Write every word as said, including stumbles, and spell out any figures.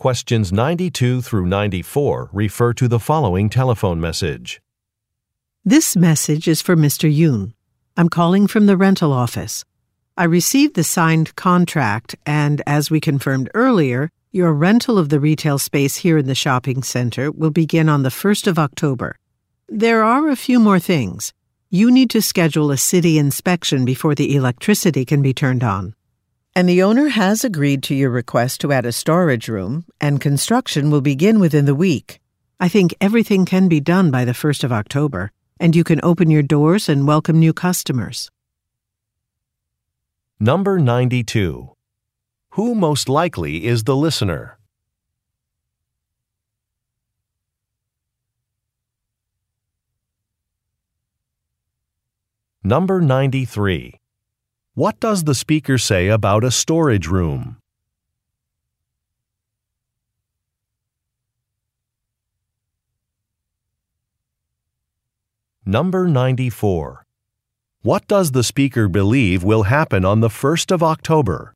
Questions ninety-two through ninety-four refer to the following telephone message. This message is for Mister Yoon. I'm calling from the rental office. I received the signed contract, and as we confirmed earlier, your rental of the retail space here in the shopping center will begin on the first of October. There are a few more things. You need to schedule a city inspection before the electricity can be turned on. And the owner has agreed to your request to add a storage room, and construction will begin within the week. I think everything can be done by the first of October, and you can open your doors and welcome new customers. Number ninety-two. Who most likely is the listener? Number ninety-three. What does the speaker say about a storage room? Number ninety-four. What does the speaker believe will happen on the first of October?